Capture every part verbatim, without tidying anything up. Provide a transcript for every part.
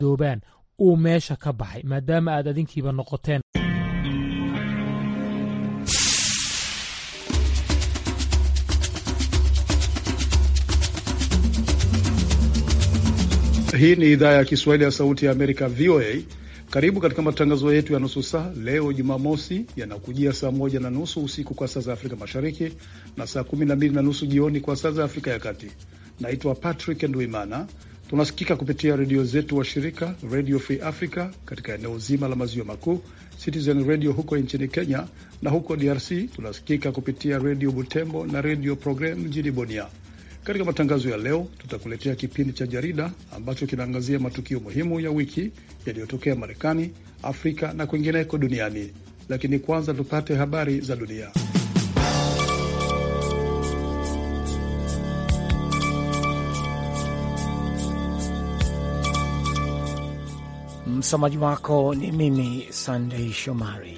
doobaan uu meesha ka baxay maadaama aad adinkiiba noqoteen. Hii ni idhaa ya Kiswahili ya Sauti ya Amerika, V O A. Karibu katika matangazo yetu ya nusu saa leo Jumamosi, yanakujia saa moja na nusu usiku kwa saa za Afrika Mashariki na saa kumi na mbili na nusu jioni kwa saa za Afrika ya Kati. Naitwa Patrick Ndwimana. Tunasikika kupitia redio zetu wa shirika Radio Free Africa katika eneo zima la maziwa makuu, Citizen Radio huko nchini Kenya, na huko D R C tunasikika kupitia Radio Butembo na Radio Program mjini Bunia. Katika matangazo ya leo tutakuletea kipindi cha jarida ambacho kinaangazia matukio muhimu ya wiki yaliyotokea Marekani, Afrika na kwingineko duniani. Lakini kwanza tupate habari za dunia. Msomaji wako ni mimi Sunday Shomari.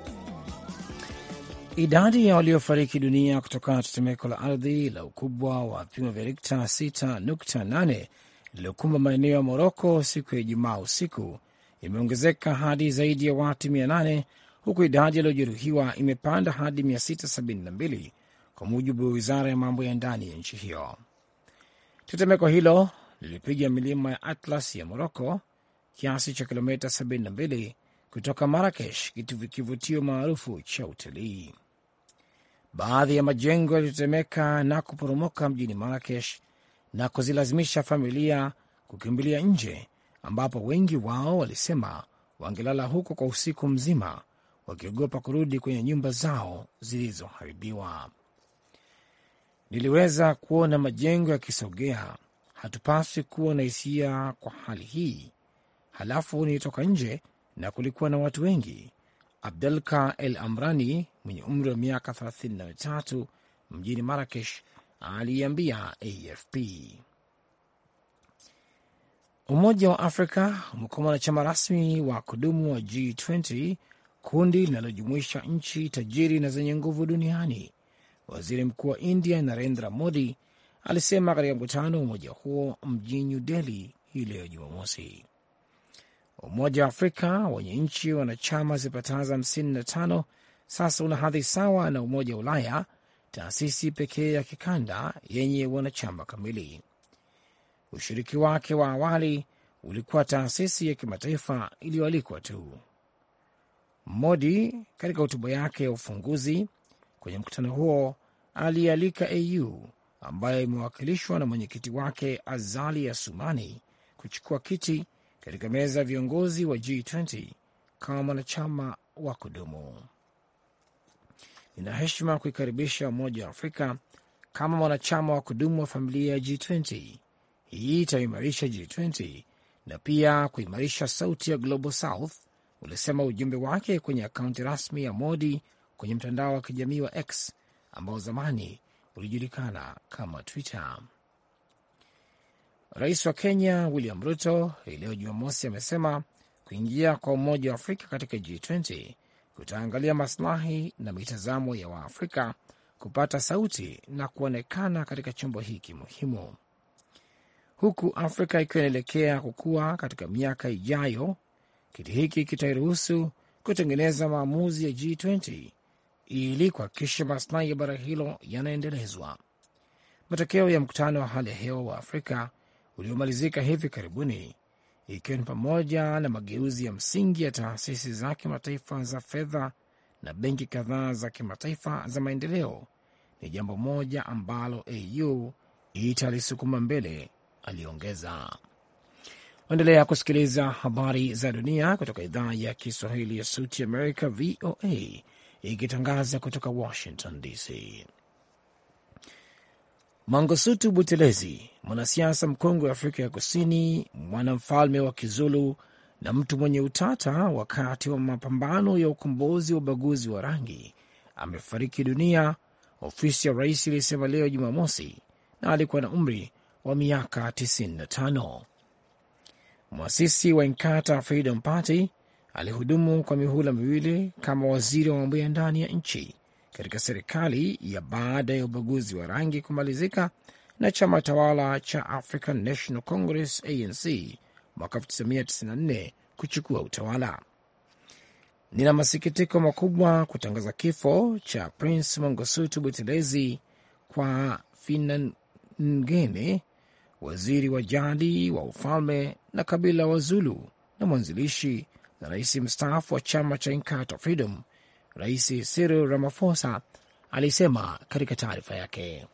Idadi ya waliofariki dunia kutokana na tetemeko la ardhi la ukubwa wa vipimo vya Richter sita nukta nane lililokumba maeneo ya Moroko siku ya Ijumaa usiku imeongezeka hadi zaidi ya watu mia nane, huku idadi waliojeruhiwa imepanda hadi mia sita sabini na mbili kwa mujibu wa wizara ya mambo ya ndani ya nchi hiyo. Tetemeko hilo lilipiga milima ya Atlas ya Moroko kiasi cha kilomita sabini na mbili kutoka Marrakesh, kivutio maarufu cha utalii. Baadhi ya majengo yalitetemeka na kuporomoka mjini Marrakesh na kuzilazimisha familia kukimbilia nje, ambapo wengi wao walisema wangelala huko kwa usiku mzima wakiogopa kurudi kwenye nyumba zao zilizoharibiwa. Niliweza kuona majengo yakisogea. Hatupaswi kuwa na hisia kwa hali hii. Halafu nilitoka nje na kulikuwa na watu wengi. Abdelka El Amrani mwenye umri wa miaka thelathini na tatu mjini Marrakesh aliambia A F P. Umoja wa Afrika umekuwa mwanachama rasmi wa kudumu wa G ishirini, kundi linalojumuisha nchi tajiri na zenye nguvu duniani. Waziri Mkuu wa India Narendra Modi alisema katika mkutano wa umoja huo mjini New Delhi hii leo Jumamosi. Umoja wa Afrika wenye nchi wanachama zipataza hamsini na tano sasa una hadhi sawa na Umoja wa Ulaya, taasisi pekee ya kikanda yenye wanachama kamili. Ushiriki wake wa awali ulikuwa taasisi ya kimataifa iliyoalikwa tu. Modi katika hotuba yake ya ufunguzi kwenye mkutano huo alialika A U ambayo imewakilishwa na mwenyekiti wake Azali Assoumani kuchukua kiti katika meza ya viongozi wa G ishirini kama mwanachama wa kudumu. Nina heshima kuikaribisha Umoja wa Afrika kama mwanachama wa kudumu wa familia ya G ishirini. Hii itaimarisha G ishirini na pia kuimarisha sauti ya Global South, ulisema ujumbe wake kwenye akaunti rasmi ya Modi kwenye mtandao wa kijamii wa X ambao zamani ulijulikana kama Twitter. Rais wa Kenya William Ruto hii leo Jumamosi amesema kuingia kwa Umoja wa Afrika katika G ishirini kutaangalia maslahi na mitazamo ya Waafrika kupata sauti na kuonekana katika chombo hiki muhimu. Huku Afrika ikiwa inaelekea kukua katika miaka ijayo, kiti hiki kitairuhusu kutengeneza maamuzi ya G ishirini ili kuhakikisha maslahi ya bara hilo yanaendelezwa. Matokeo ya mkutano wa hali ya hewa wa Afrika uliomalizika hivi karibuni, ikiwa ni pamoja na mageuzi ya msingi ya taasisi za kimataifa za fedha na benki kadhaa za kimataifa za maendeleo, ni jambo moja ambalo A U italisukuma mbele, aliongeza. Endelea kusikiliza habari za dunia kutoka idhaa ya Kiswahili ya Sauti Amerika, V O A, ikitangaza kutoka Washington D C. Mangosuthu Buthelezi, mwanasiasa mkongwe wa Afrika ya Kusini, mwanamfalme wa Kizulu na mtu mwenye utata wakati wa mapambano ya ukombozi wa ubaguzi wa rangi, amefariki dunia, ofisi ya rais ilisema leo Jumamosi, na alikuwa na umri wa miaka tisini na tano. Mwasisi wa Inkatha Freedom Party alihudumu kwa mihula miwili kama waziri wa mambo ya ndani ya nchi katika serikali ya baada ya ubaguzi wa rangi kumalizika na chama tawala cha African National Congress A N C mwaka elfu tisa mia tisini na nne kuchukua utawala. Nina masikitiko makubwa kutangaza kifo cha Prince Mangosuthu Buthelezi kwa Finangene, waziri wa jadi wa ufalme na kabila wa Zulu na mwanzilishi na rais mstaafu wa chama cha Inkatha Freedom, Rais Cyril Ramaphosa alisema katika taarifa yake.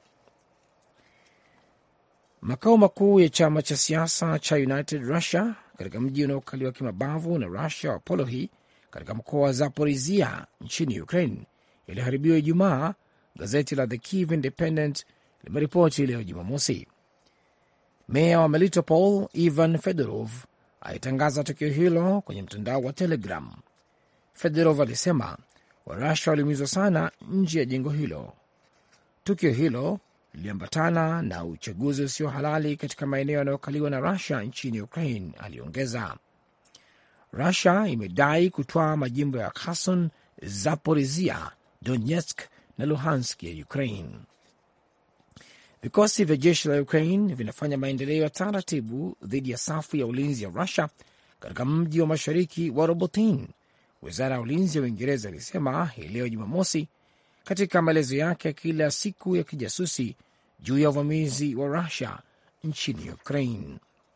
Makao makuu ya chama cha siasa cha United Russia katika mji unaokaliwa kimabavu na Russia wa Polohi katika mkoa wa Zaporizhia nchini Ukraine iliharibiwa Ijumaa, gazeti la The Kyiv Independent limeripoti leo Jumamosi. Meya wa Melitopol Ivan Fedorov alitangaza tukio hilo kwenye mtandao wa Telegram. Fedorov alisema Warusia waliumizwa sana nje ya jengo hilo. Tukio hilo liliambatana na uchaguzi usio halali katika maeneo yanayokaliwa na Russia nchini Ukraine, aliongeza. Russia imedai kutwaa majimbo ya Kherson, Zaporizhia, Donetsk na Luhansk ya Ukraine. Vikosi vya jeshi la Ukraine vinafanya maendeleo ya taratibu dhidi ya safu ya ulinzi ya Russia katika mji wa mashariki wa Robotin, wizara ya ulinzi ya Uingereza ilisema hii leo Jumamosi katika maelezo yake ya kila siku ya kijasusi juu ya uvamizi wa Russia nchini Ukraine.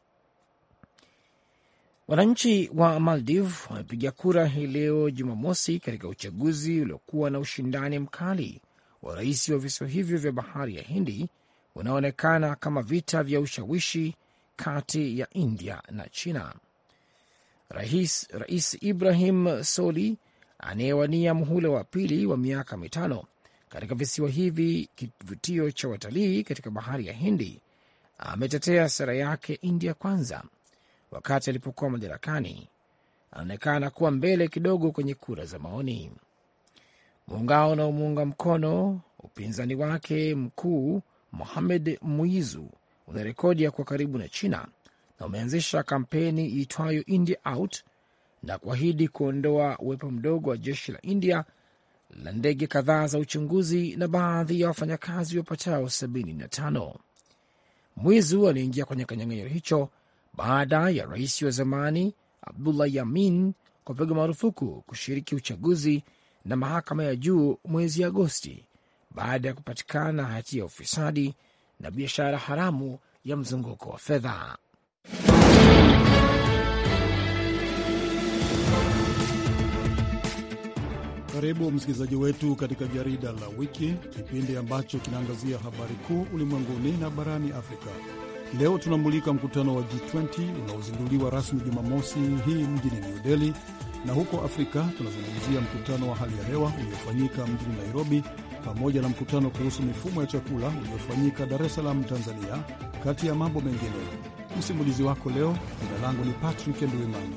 Wananchi wa Maldives wamepiga kura hii leo Jumamosi katika uchaguzi uliokuwa na ushindani mkali wa rais wa visiwa hivyo vya bahari ya Hindi, unaonekana kama vita vya ushawishi kati ya India na China. Rais, Rais Ibrahim Soli anayewania muhula wa pili wa miaka mitano katika visiwa hivi, kivutio cha watalii katika bahari ya Hindi, ametetea sera yake India kwanza. Wakati alipokuwa madarakani, anaonekana kuwa mbele kidogo kwenye kura za maoni. Muungano unaomuunga mkono upinzani wake mkuu Mohamed Muizu una rekodi ya kwa karibu na China na umeanzisha kampeni iitwayo India Out na kuahidi kuondoa uwepo mdogo wa jeshi la India la ndege kadhaa za uchunguzi na baadhi ya wafanyakazi wapatao sabini na tano. Muizu aliingia kwenye kinyang'anyiro hicho baada ya rais wa zamani Abdullah Yamin kupiga marufuku kushiriki uchaguzi na mahakama ya juu mwezi Agosti baada ya kupatikana hatia ya ufisadi na biashara haramu ya mzunguko wa fedha. Karibu msikilizaji wetu katika jarida la wiki, kipindi ambacho kinaangazia habari kuu ulimwenguni na barani Afrika. Leo tunamulika mkutano wa G ishirini unaozinduliwa rasmi Jumamosi hii mjini New Delhi, na huko Afrika tunazungumzia mkutano wa hali ya hewa uliofanyika mjini Nairobi, pamoja na mkutano kuhusu mifumo ya chakula uliofanyika Dar es Salaam, Tanzania, kati ya mambo mengine. Msimulizi wako leo, jina langu ni Patrick Nduwimana.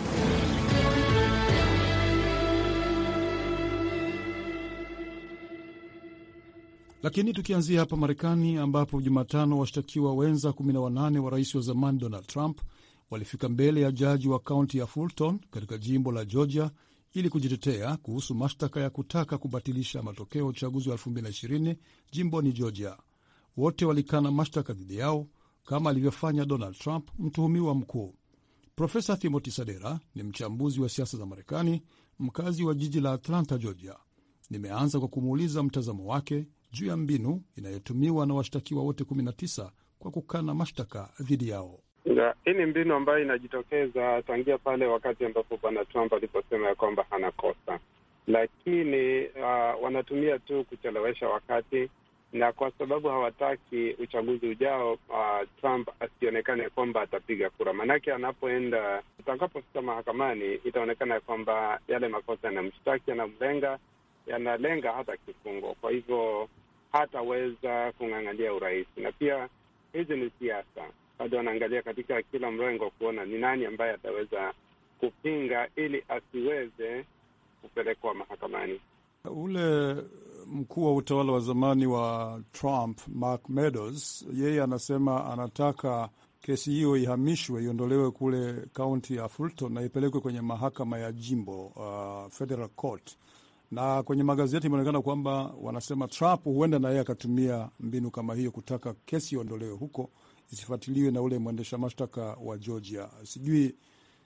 Lakini tukianzia hapa Marekani, ambapo Jumatano washtakiwa wenza kumi na wanane wa rais wa zamani Donald Trump walifika mbele ya jaji wa kaunti ya Fulton katika jimbo la Georgia ili kujitetea kuhusu mashtaka ya kutaka kubatilisha matokeo ya uchaguzi wa elfu mbili na ishirini jimboni Georgia. Wote walikana mashtaka dhidi yao kama alivyofanya Donald Trump, mtuhumiwa mkuu. Profesa Timothy Sadera ni mchambuzi wa siasa za Marekani, mkazi wa jiji la Atlanta, Georgia. Nimeanza kwa kumuuliza mtazamo wake juu ya mbinu inayotumiwa na washtakiwa wote kumi na tisa kwa kukana mashtaka dhidi yao. Hii ni mbinu ambayo inajitokeza tangia pale wakati ambapo bwana Trump aliposema ya kwamba hana kosa, lakini uh, wanatumia tu kuchelewesha wakati, na kwa sababu hawataki uchaguzi ujao uh, Trump asionekane kwamba atapiga kura. Manake anapoenda, atakapofika mahakamani, itaonekana kwamba yale makosa yanamshtaki, yanamlenga, yanalenga hata kifungo. Kwa hivyo hataweza kung'ang'ania urais. Na pia hizi ni siasa, bado wanaangalia katika kila mrengo kuona ni nani ambaye ataweza kupinga ili asiweze kupelekwa mahakamani. Ule mkuu wa utawala wa zamani wa Trump, Mark Meadows, yeye anasema anataka kesi hiyo ihamishwe, iondolewe kule kaunti ya Fulton na ipelekwe kwenye mahakama ya jimbo, uh, Federal Court. Na kwenye magazeti imeonekana kwamba wanasema Trump huenda na yeye akatumia mbinu kama hiyo kutaka kesi iondolewe huko isifuatiliwe na ule mwendesha mashtaka wa Georgia. Sijui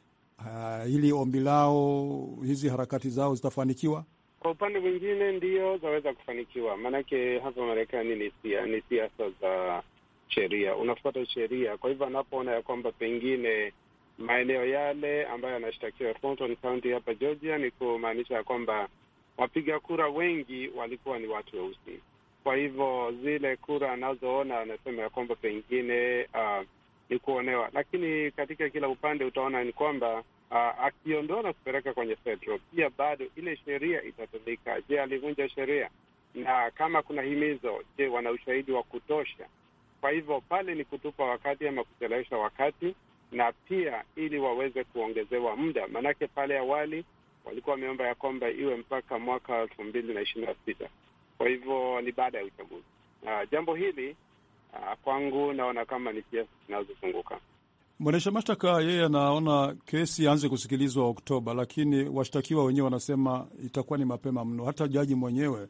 uh, hili ombi lao, hizi harakati zao zitafanikiwa? Kwa upande mwingine ndio zaweza kufanikiwa, maanake hapa Marekani ni sia, ni siasa za sheria, unafuata sheria. Kwa hivyo anapoona ya kwamba pengine maeneo yale ambayo yanashtakiwa Fulton County hapa Georgia, ni kumaanisha ya kwamba wapiga kura wengi walikuwa ni watu weusi. Kwa hivyo zile kura anazoona anasema ya kwamba pengine uh, ni kuonewa. Lakini katika kila upande utaona ni kwamba uh, akiondoa na kupeleka kwenye federal, pia bado ile sheria itatumika. Je, alivunja sheria? Na kama kuna himizo, je, wana ushahidi wa kutosha? Kwa hivyo pale ni kutupa wakati ama kuchelewesha wakati, na pia ili waweze kuongezewa muda. Manake pale awali walikuwa wameomba ya kwamba iwe mpaka mwaka elfu mbili na ishirini na sita. Kwa hivyo ni baada ya uchaguzi. Uh, jambo hili uh, kwangu naona kama ni siasa zinazozunguka. Mwendesha mashtaka yeye anaona kesi anze kusikilizwa Oktoba, lakini washtakiwa wenyewe wanasema itakuwa ni mapema mno. Hata jaji mwenyewe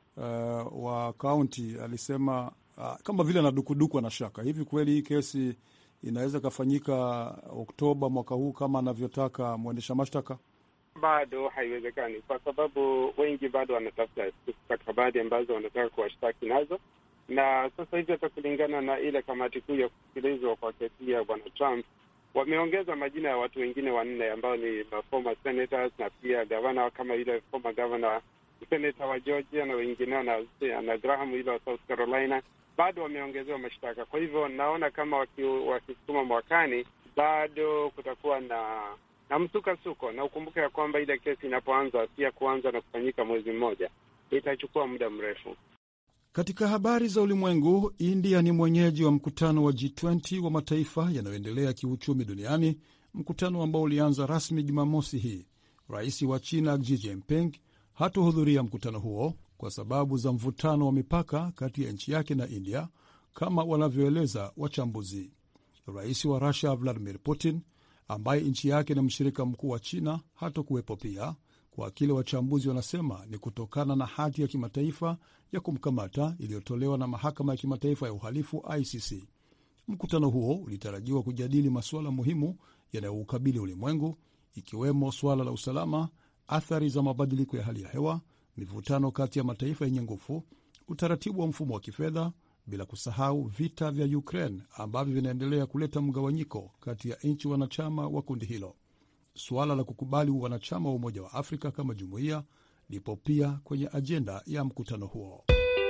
uh, wa kaunti alisema uh, kama vile anadukuduku na shaka. Hivi kweli hii kesi inaweza kafanyika Oktoba mwaka huu kama anavyotaka mwendesha mashtaka? Bado haiwezekani, kwa sababu wengi bado wanatafuta stakabadhi ambazo wanataka kuwashtaki nazo. Na sasa hivi hata kulingana na ile kamati kuu ya kusikilizwa kwa kesi ya bwana Trump, wameongeza majina ya watu wengine wanne ambao ni former senators na pia gavana kama ile former governor senator wa Georgia na wengineo na, na Graham ile wa South Carolina. Bado wameongezewa mashtaka. Kwa hivyo naona kama wakisukuma mwakani bado kutakuwa na na msukasuko. Na ukumbuke ya kwamba ile kesi inapoanza pia kuanza na kufanyika mwezi mmoja, itachukua muda mrefu. Katika habari za ulimwengu, India ni mwenyeji wa mkutano wa G ishirini wa mataifa yanayoendelea kiuchumi duniani, mkutano ambao ulianza rasmi Jumamosi hii. Rais wa China Xi Jinping hatohudhuria mkutano huo kwa sababu za mvutano wa mipaka kati ya nchi yake na India, kama wanavyoeleza wachambuzi. Rais wa Russia Vladimir Putin, ambaye nchi yake ni mshirika mkuu wa China, hatokuwepo pia, kwa kile wachambuzi wanasema ni kutokana na hati ya kimataifa ya kumkamata iliyotolewa na mahakama ya kimataifa ya uhalifu I C C. Mkutano huo ulitarajiwa kujadili masuala muhimu yanayoukabili ulimwengu, ikiwemo suala la usalama, athari za mabadiliko ya hali ya hewa, mivutano kati ya mataifa yenye nguvu, utaratibu wa mfumo wa kifedha, bila kusahau vita vya Ukraine ambavyo vinaendelea kuleta mgawanyiko kati ya nchi wanachama wa kundi hilo. Suala la kukubali wanachama wa Umoja wa Afrika kama jumuiya lipo pia kwenye ajenda ya mkutano huo.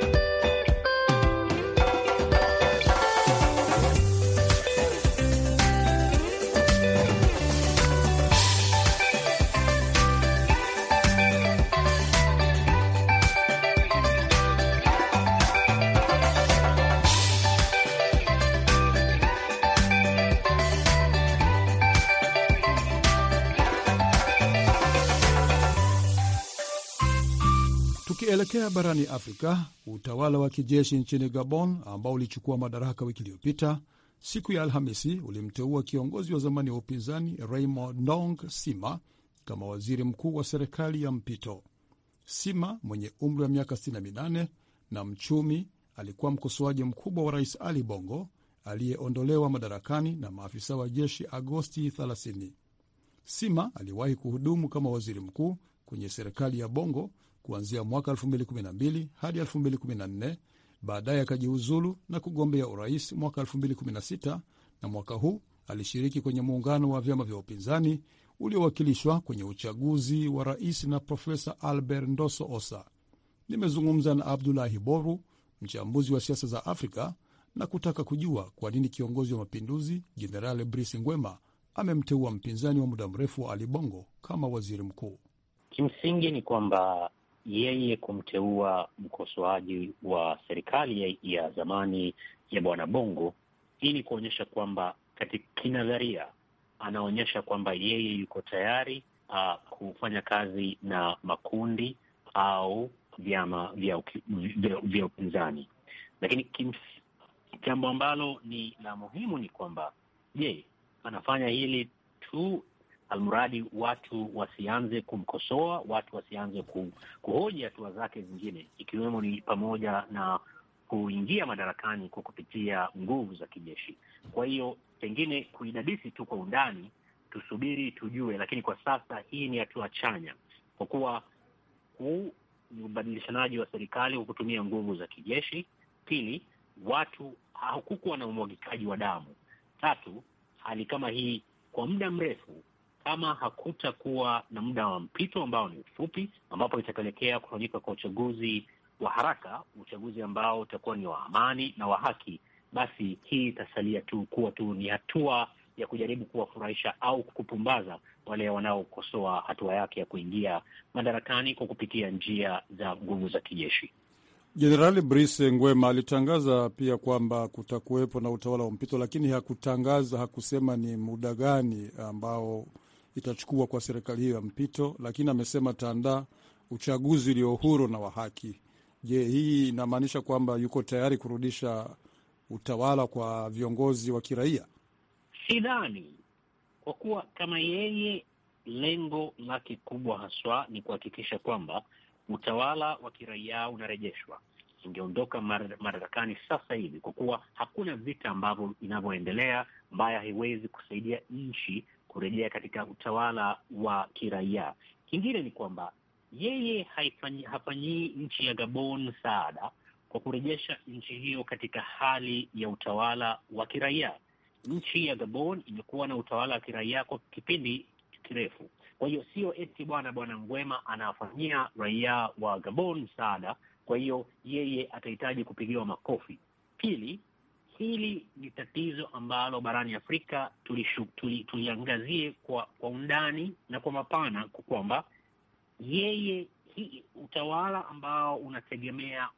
Tukielekea barani Afrika, utawala wa kijeshi nchini Gabon ambao ulichukua madaraka wiki iliyopita, siku ya Alhamisi ulimteua kiongozi wa zamani wa upinzani Raymond Ndong Sima kama waziri mkuu wa serikali ya mpito. Sima mwenye umri wa miaka sitini na minane na mchumi, alikuwa mkosoaji mkubwa wa Rais Ali Bongo aliyeondolewa madarakani na maafisa wa jeshi Agosti thelathini. Sima aliwahi kuhudumu kama waziri mkuu kwenye serikali ya Bongo kuanzia mwaka elfu mbili kumi na mbili hadi elfu mbili kumi na nne. Baadaye akajiuzulu na kugombea urais mwaka elfu mbili kumi na sita, na mwaka huu alishiriki kwenye muungano wa vyama vya upinzani uliowakilishwa kwenye uchaguzi wa rais na Profesa Albert Ndoso Osa. Nimezungumza na Abdulahi Boru, mchambuzi wa siasa za Afrika, na kutaka kujua kwa nini kiongozi wa mapinduzi Jenerali Brice Ngwema amemteua mpinzani wa muda mrefu wa Ali Bongo kama waziri mkuu. Kimsingi ni kwamba yeye kumteua mkosoaji wa serikali ya, ya zamani ya Bwana Bongo ili kuonyesha kwamba katika kinadharia anaonyesha kwamba yeye yuko tayari uh, kufanya kazi na makundi au vyama vya, vya, vya upinzani. Lakini jambo ambalo ni la muhimu ni kwamba je, anafanya hili tu almuradi watu wasianze kumkosoa, watu wasianze kuhoji hatua zake zingine, ikiwemo ni pamoja na kuingia madarakani kwa kupitia nguvu za kijeshi. Kwa hiyo pengine kuidadisi tu kwa undani, tusubiri tujue, lakini kwa sasa hii ni hatua chanya, kwa kuwa huu ni ubadilishanaji wa serikali kwa kutumia nguvu za kijeshi. Pili, watu hakukuwa na umwagikaji wa damu. Tatu, hali kama hii kwa muda mrefu, kama hakutakuwa na muda wa mpito ambao ni mfupi, ambapo itapelekea kufanyika kwa uchaguzi wa haraka, uchaguzi ambao utakuwa ni wa amani na wa haki, basi hii itasalia tu kuwa tu ni hatua ya kujaribu kuwafurahisha au kupumbaza wale wanaokosoa hatua yake ya kuingia madarakani kwa kupitia njia za nguvu za kijeshi. Jenerali Brice Ngwema alitangaza pia kwamba kutakuwepo na utawala wa mpito, lakini hakutangaza, hakusema ni muda gani ambao itachukua kwa serikali hiyo ya mpito, lakini amesema taandaa uchaguzi ulio huru na wa haki. Je, hii inamaanisha kwamba yuko tayari kurudisha utawala kwa viongozi wa kiraia? Sidhani, kwa kuwa kama yeye lengo lake kubwa haswa ni kuhakikisha kwamba utawala wa kiraia unarejeshwa, ingeondoka madarakani sasa hivi, kwa kuwa hakuna vita ambavyo inavyoendelea ambayo haiwezi kusaidia nchi kurejea katika utawala wa kiraia. Kingine ni kwamba yeye haifanyi, hafanyii nchi ya Gabon msaada kwa kurejesha nchi hiyo katika hali ya utawala wa kiraia. Nchi ya Gabon imekuwa na utawala wa kiraia kwa kipindi kirefu. Kwa hiyo sio eti bwana bwana Ngwema anafanyia raia wa Gabon msaada, kwa hiyo yeye atahitaji kupigiwa makofi. Pili, hili ni tatizo ambalo barani Afrika tuliangazie tuli, kwa, kwa undani na kwa mapana, kwa kwamba yeye hii utawala ambao unategemea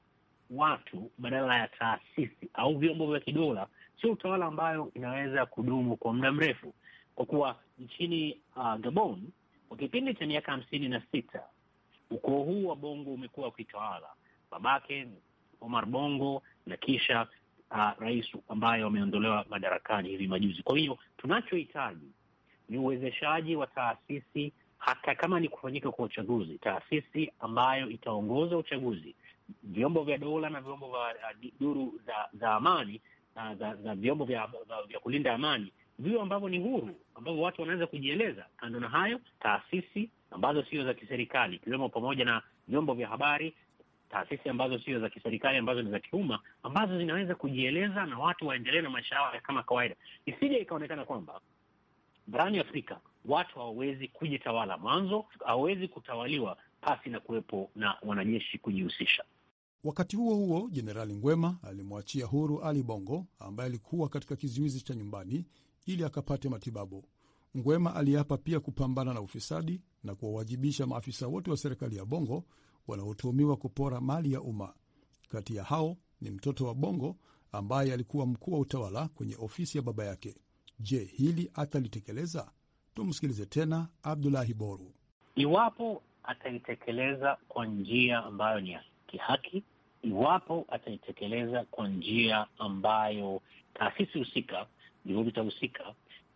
watu badala ya taasisi au vyombo vya kidola sio utawala ambayo inaweza kudumu kwa muda mrefu, kwa kuwa nchini uh, Gabon kwa kipindi cha miaka hamsini na sita ukoo huu wa Bongo umekuwa ukitawala, babake Omar Bongo na kisha uh, rais ambaye wameondolewa madarakani hivi majuzi. Kwa hiyo tunachohitaji ni uwezeshaji wa taasisi, hata kama ni kufanyika kwa uchaguzi, taasisi ambayo itaongoza uchaguzi, vyombo vya dola na vyombo vya duru za, za amani na za, za vyombo vya, vya, vya kulinda amani, vio ambavyo ni huru, ambavyo watu wanaweza kujieleza. Kando na hayo, taasisi ambazo sio za kiserikali, ikiwemo pamoja na vyombo vya habari, taasisi ambazo sio za kiserikali, ambazo ni za kiumma, ambazo zinaweza kujieleza na watu waendelee na maisha yao kama kawaida. Isije ikaonekana kwamba barani Afrika watu hawawezi kujitawala mwanzo, hawawezi kutawaliwa pasi na kuwepo na wanajeshi kujihusisha. Wakati huo huo, Jenerali Ngwema alimwachia huru Ali Bongo ambaye alikuwa katika kizuizi cha nyumbani ili akapate matibabu. Ngwema aliapa pia kupambana na ufisadi na kuwawajibisha maafisa wote wa serikali ya Bongo wanaotuhumiwa kupora mali ya umma. Kati ya hao ni mtoto wa Bongo ambaye alikuwa mkuu wa utawala kwenye ofisi ya baba yake. Je, hili atalitekeleza? Tumsikilize tena Abdullahi Boru. Iwapo ataitekeleza kwa njia ambayo ni ya kihaki, iwapo ataitekeleza kwa njia ambayo taasisi husika ndivyo vitahusika,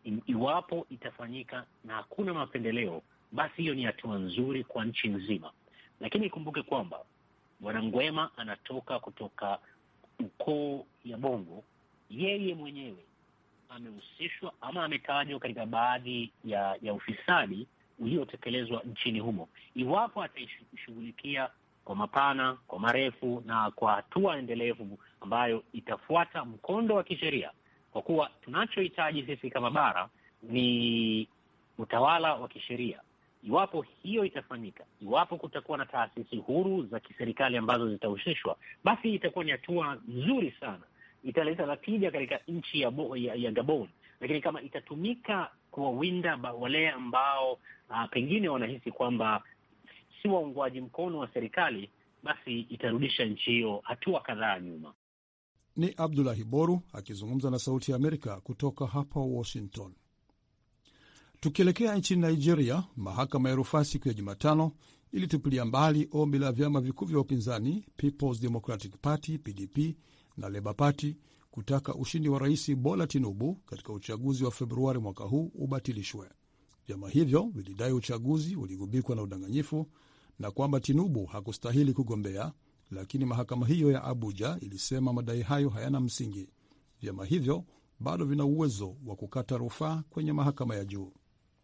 iwapo itafanyika na hakuna mapendeleo, basi hiyo ni hatua nzuri kwa nchi nzima. Lakini ikumbuke kwamba bwana Ngwema anatoka kutoka ukoo ya Bongo. Yeye mwenyewe amehusishwa ama ametajwa katika baadhi ya, ya ufisadi uliotekelezwa nchini humo. Iwapo ataishughulikia kwa mapana, kwa marefu na kwa hatua endelevu ambayo itafuata mkondo wa kisheria, kwa kuwa tunachohitaji sisi kama bara ni utawala wa kisheria. Iwapo hiyo itafanyika, iwapo kutakuwa na taasisi huru za kiserikali ambazo zitahusishwa, basi itakuwa ni hatua nzuri sana, italeta natija katika nchi ya, ya, ya Gabon. Lakini kama itatumika kuwawinda wale ambao uh, pengine wanahisi kwamba si waungwaji mkono wa serikali, basi itarudisha nchi hiyo hatua kadhaa nyuma. Ni Abdullahi Boru akizungumza na Sauti ya Amerika kutoka hapa Washington. Tukielekea nchini Nigeria, mahakama ya rufaa siku ya Jumatano ilitupilia mbali ombi la vyama vikuu vya upinzani People's Democratic Party P D P na Labour Party kutaka ushindi wa Rais Bola Tinubu katika uchaguzi wa Februari mwaka huu ubatilishwe. Vyama hivyo vilidai uchaguzi uligubikwa na udanganyifu na kwamba Tinubu hakustahili kugombea lakini mahakama hiyo ya Abuja ilisema madai hayo hayana msingi. Vyama hivyo bado vina uwezo wa kukata rufaa kwenye mahakama ya juu.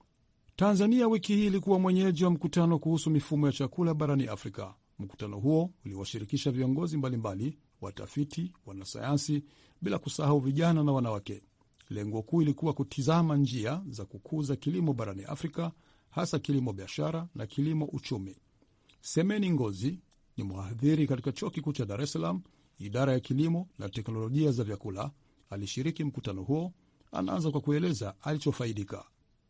Tanzania wiki hii ilikuwa mwenyeji wa mkutano kuhusu mifumo ya chakula barani Afrika. Mkutano huo uliwashirikisha viongozi mbalimbali, watafiti, wanasayansi, bila kusahau vijana na wanawake. Lengo kuu ilikuwa kutizama njia za kukuza kilimo barani Afrika, hasa kilimo biashara na kilimo uchumi. Semeni Ngozi ni mhadhiri katika chuo kikuu cha Dar es Salaam, idara ya kilimo na teknolojia za vyakula. Alishiriki mkutano huo. Anaanza kwa kueleza alichofaidika.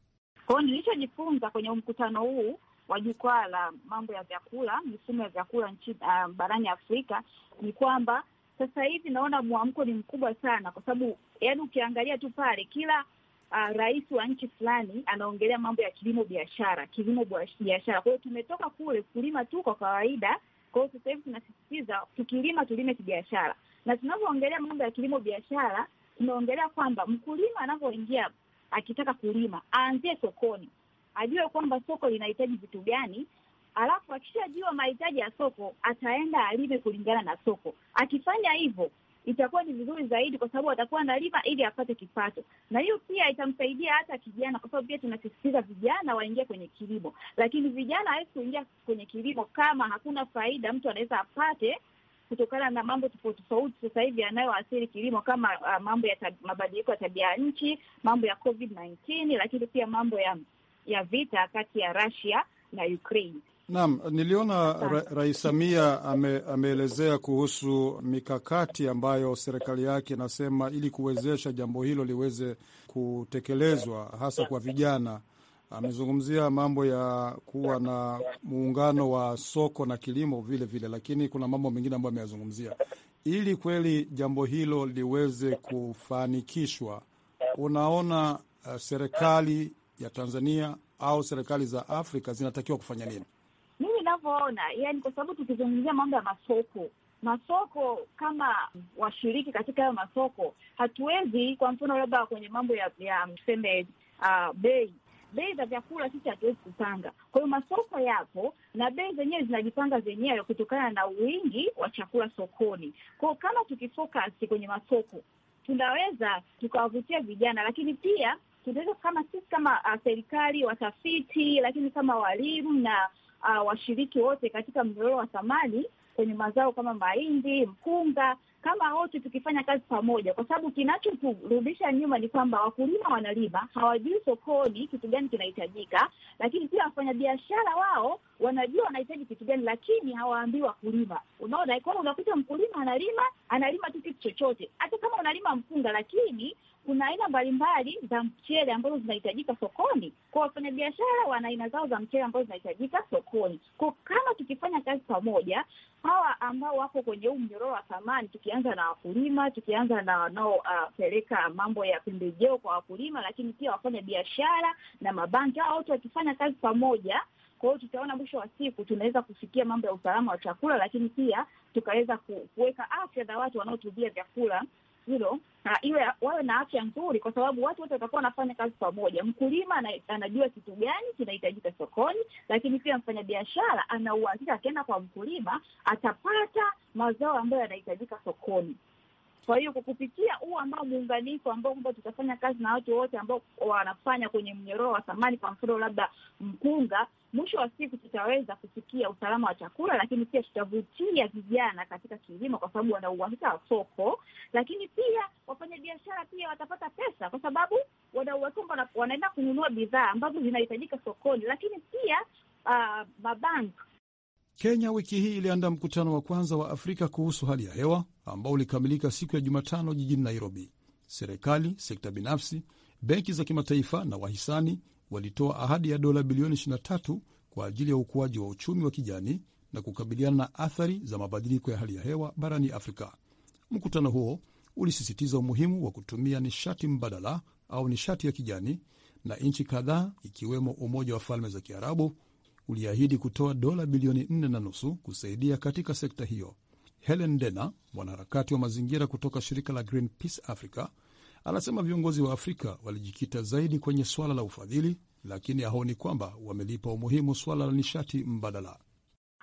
Kwa hiyo nilichojifunza kwenye mkutano huu wa jukwaa la mambo ya vyakula, mifumo ya vyakula nchi uh, barani Afrika ni kwamba sasa hivi naona mwamko ni mkubwa sana, kwa sababu yaani ukiangalia tu pale kila uh, rais wa nchi fulani anaongelea mambo ya kilimo biashara, kilimo biashara. Kwa hiyo tumetoka kule kulima tu kwa kawaida. Kwa hiyo sasa hivi tunasisitiza tukilima tulime kibiashara. Na tunapoongelea mambo ya kilimo biashara, tunaongelea kwamba mkulima anapoingia akitaka kulima, aanzie sokoni. Ajue kwamba soko linahitaji vitu gani, alafu akishajua mahitaji ya soko, ataenda alime kulingana na soko. Akifanya hivyo, itakuwa ni vizuri zaidi, kwa sababu atakuwa analima ili apate kipato. Na hiyo pia itamsaidia hata kijana, kwa sababu pia tunasisitiza vijana waingie kwenye kilimo. Lakini vijana hawezi kuingia kwenye kilimo kama hakuna faida mtu anaweza apate kutokana na mambo tofauti tofauti sasa hivi yanayoathiri kilimo, kama uh, mambo ya tab- mabadiliko ya tabia ya nchi, mambo ya covid nineteen, lakini pia mambo ya ya vita kati ya Russia na Ukraine. Naam, niliona ra, Rais Samia ame, ameelezea kuhusu mikakati ambayo serikali yake inasema ili kuwezesha jambo hilo liweze kutekelezwa hasa kwa vijana. Amezungumzia mambo ya kuwa na muungano wa soko na kilimo vile vile, lakini kuna mambo mengine ambayo ameyazungumzia. Ili kweli jambo hilo liweze kufanikishwa, unaona uh, serikali ya Tanzania au serikali za Afrika zinatakiwa kufanya nini? Mimi ninavyoona, yani kwa sababu tukizungumzia mambo ya masoko, masoko kama washiriki katika hayo masoko, hatuwezi kwa mfano labda kwenye mambo ya ya mseme uh, bei bei za vyakula sisi hatuwezi kupanga. Kwa hiyo masoko yapo na bei zenyewe zinajipanga zenyewe kutokana na wingi wa chakula sokoni. Kwa hiyo kama tukifocus kwenye masoko, tunaweza tukawavutia vijana, lakini pia tunaweza kama sisi kama uh, serikali, watafiti, lakini kama walimu na uh, washiriki wote katika mnyororo wa thamani kwenye mazao kama mahindi, mpunga, kama wote tukifanya kazi pamoja, kwa sababu kinachoturudisha nyuma ni kwamba wakulima wanalima, hawajui sokoni kitu gani kinahitajika, lakini pia wafanyabiashara wao wanajua wanahitaji kitu gani, lakini hawaambii wakulima. Unaona, kwa unakuta mkulima analima, analima tu kitu chochote. Hata kama unalima mpunga, lakini kuna aina mbalimbali za mchele ambazo zinahitajika sokoni. Kwa wafanyabiashara wana aina zao za mchele ambazo zinahitajika sokoni. Kwa kama tukifanya kazi pamoja, hawa ambao wako kwenye huu mnyororo wa thamani, tukianza na wakulima, tukianza na wanaopeleka uh, mambo ya pembejeo kwa wakulima, lakini pia wafanya biashara na mabanki, hao wote wakifanya kazi pamoja, kwa hiyo tutaona mwisho wa siku tunaweza kufikia mambo ya usalama wa chakula, lakini pia tukaweza kuweka afya za watu wanaotumia vyakula hilo na iwe wawe na afya nzuri, kwa sababu watu wote watakuwa wanafanya kazi pamoja. Mkulima anajua kitu gani kinahitajika sokoni, lakini pia mfanyabiashara ana uhakika akienda kwa mkulima atapata mazao ambayo yanahitajika sokoni. Kwa hiyo kwa kupitia huu ambao muunganiko ambao kwamba tutafanya kazi na watu wote ambao wanafanya kwenye mnyororo wa thamani, kwa mfano labda mpunga, mwisho wa siku tutaweza kufikia usalama wa chakula, lakini pia tutavutia vijana katika kilimo kwa sababu wana uhakika wa soko, lakini pia wafanyabiashara pia watapata pesa kwa sababu wana uhakika wanaenda kununua bidhaa ambazo zinahitajika sokoni, lakini pia uh, mabanki. Kenya wiki hii iliandaa mkutano wa kwanza wa Afrika kuhusu hali ya hewa ambao ulikamilika siku ya Jumatano jijini Nairobi. Serikali, sekta binafsi, benki za kimataifa na wahisani walitoa ahadi ya dola bilioni ishirini na tatu kwa ajili ya ukuaji wa uchumi wa kijani na kukabiliana na athari za mabadiliko ya hali ya hewa barani Afrika. Mkutano huo ulisisitiza umuhimu wa kutumia nishati mbadala au nishati ya kijani, na nchi kadhaa ikiwemo Umoja wa Falme za Kiarabu uliahidi kutoa dola bilioni nne na nusu kusaidia katika sekta hiyo. Helen Dena, mwanaharakati wa mazingira kutoka shirika la Greenpeace Africa, anasema viongozi wa Afrika walijikita zaidi kwenye swala la ufadhili, lakini haoni kwamba wamelipa umuhimu swala la nishati mbadala. Hapo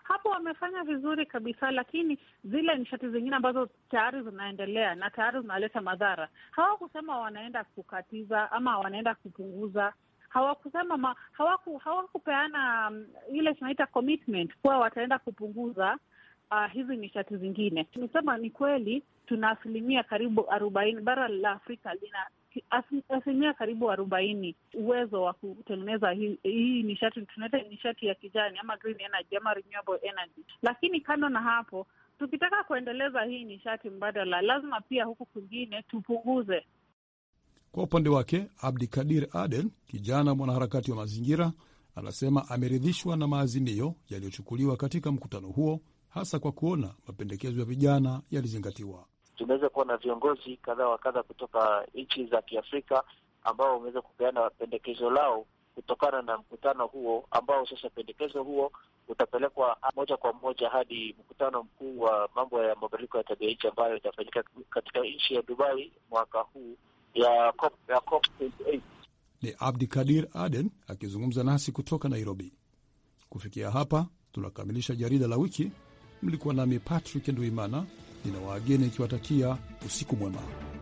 wamefanya vizuri kabisa, lakini zile nishati zingine ambazo tayari zinaendelea na tayari zinaleta madhara, hawakusema wanaenda kukatiza ama wanaenda kupunguza. Hawakusema ma, hawaku hawakupeana um, ile tunaita commitment kuwa wataenda kupunguza uh, hizi nishati zingine. Tumesema ni kweli tuna asilimia karibu arobaini, bara la Afrika lina asilimia karibu arobaini uwezo wa kutengeneza hii, hii nishati tunaita nishati ya kijani ama green energy ama renewable energy. Lakini kando na hapo, tukitaka kuendeleza hii nishati mbadala, lazima pia huku kwingine tupunguze. Kwa upande wake, Abdikadir Aden, kijana mwanaharakati wa mazingira, anasema ameridhishwa na maazimio yaliyochukuliwa katika mkutano huo, hasa kwa kuona mapendekezo ya vijana yalizingatiwa. Tumeweza kuwa na viongozi kadhaa wa kadha kutoka nchi za Kiafrika ambao wameweza kupeana pendekezo lao kutokana na mkutano huo, ambao sasa pendekezo huo utapelekwa moja kwa moja hadi mkutano mkuu wa mambo ya mabadiliko ya tabia nchi ambayo itafanyika katika nchi ya Dubai mwaka huu ya COP ya COP ishirini na nane. Ni Abdikadir Aden akizungumza nasi kutoka Nairobi. Kufikia hapa tunakamilisha jarida la wiki. Mlikuwa nami Patrick Nduimana, nina wageni ikiwatakia usiku mwema.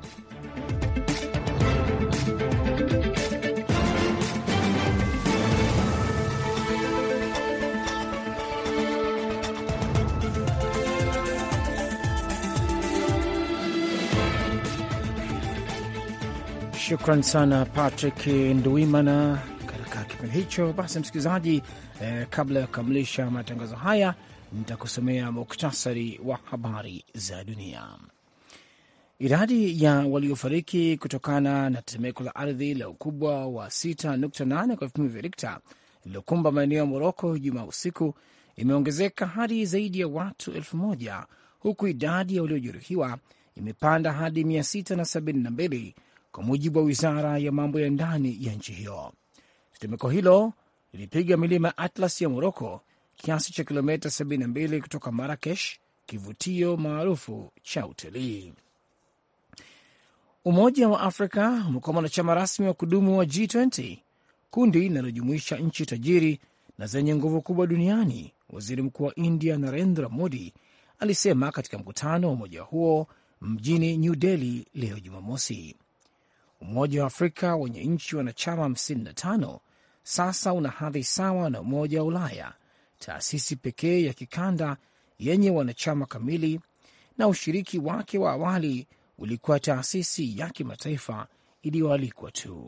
Shukran sana Patrick Nduimana katika kipindi hicho. Basi msikilizaji, eh, kabla ya kukamilisha matangazo haya, nitakusomea muktasari wa habari za dunia. Idadi ya waliofariki kutokana na tetemeko la ardhi la ukubwa wa sita nukta nane kwa vipimo vya Richter lililokumba maeneo ya Moroko Jumaa usiku imeongezeka hadi zaidi ya watu elfu moja huku idadi ya waliojeruhiwa imepanda hadi mia sita na sabini na mbili kwa mujibu wa wizara ya mambo ya ndani ya nchi hiyo. Tetemeko hilo lilipiga milima ya Atlas ya Moroko kiasi cha kilomita sabini na mbili kutoka Marakesh, kivutio maarufu cha utalii. Umoja wa Afrika umekuwa mwanachama rasmi wa kudumu wa G ishirini, kundi linalojumuisha nchi tajiri na zenye nguvu kubwa duniani. Waziri Mkuu wa India Narendra Modi alisema katika mkutano wa umoja huo mjini New Delhi leo Jumamosi. Umoja wa Afrika wenye nchi wanachama hamsini na tano sasa una hadhi sawa na Umoja wa Ulaya, taasisi pekee ya kikanda yenye wanachama kamili, na ushiriki wake wa awali ulikuwa taasisi ya kimataifa iliyoalikwa tu.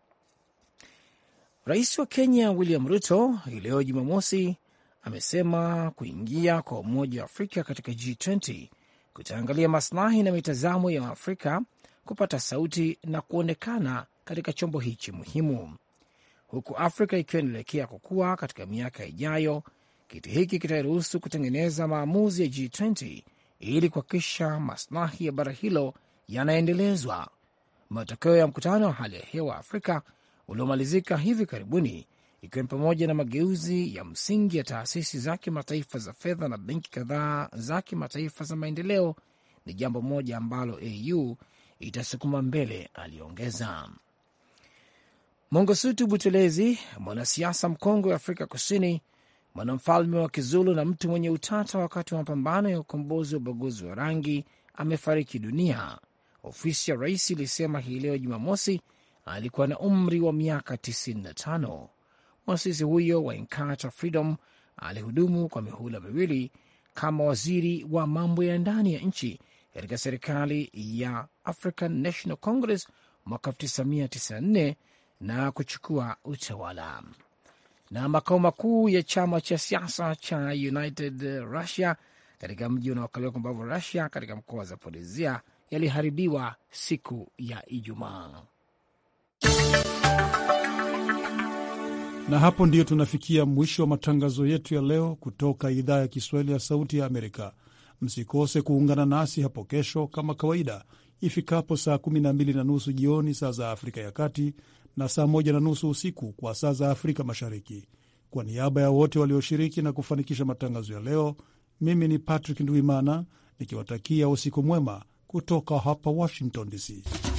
Rais wa Kenya William Ruto hii leo Jumamosi amesema kuingia kwa Umoja wa Afrika katika G ishirini kutaangalia maslahi na mitazamo ya Afrika kupata sauti na kuonekana katika chombo hichi muhimu. Huku Afrika ikiwa inaelekea kukua katika miaka ijayo, kiti hiki kitaruhusu kutengeneza maamuzi ya G ishirini ili kuhakikisha maslahi ya bara hilo yanaendelezwa. Matokeo ya mkutano wa hali ya hewa Afrika uliomalizika hivi karibuni, ikiwa ni pamoja na mageuzi ya msingi ya taasisi za kimataifa za fedha na benki kadhaa za kimataifa za maendeleo, ni jambo moja ambalo A U itasukuma mbele, aliongeza. Mongasutu Butelezi, mwanasiasa mkongwe wa Afrika Kusini, mwanamfalme wa Kizulu na mtu mwenye utata wakati wa mapambano ya ukombozi wa ubaguzi wa rangi, amefariki dunia, ofisi ya rais ilisema hii leo Jumamosi. Alikuwa na umri wa miaka tisini na tano. Mwasisi huyo wa Inkatha Freedom alihudumu kwa mihula miwili kama waziri wa mambo ya ndani ya nchi katika serikali ya African National Congress mwaka elfu tisa mia tisini na nne na kuchukua utawala. Na makao makuu ya chama cha siasa cha United Russia katika mji unaokaliwa kwa mabavu Russia katika mkoa wa Zaporizhia yaliharibiwa siku ya Ijumaa. Na hapo ndiyo tunafikia mwisho wa matangazo yetu ya leo kutoka idhaa ya Kiswahili ya Sauti ya Amerika. Msikose kuungana nasi hapo kesho kama kawaida ifikapo saa kumi na mbili na nusu jioni saa za Afrika ya Kati na saa moja na nusu usiku kwa saa za Afrika Mashariki. Kwa niaba ya wote walioshiriki na kufanikisha matangazo ya leo, mimi ni Patrick Ndwimana nikiwatakia usiku mwema kutoka hapa Washington D C.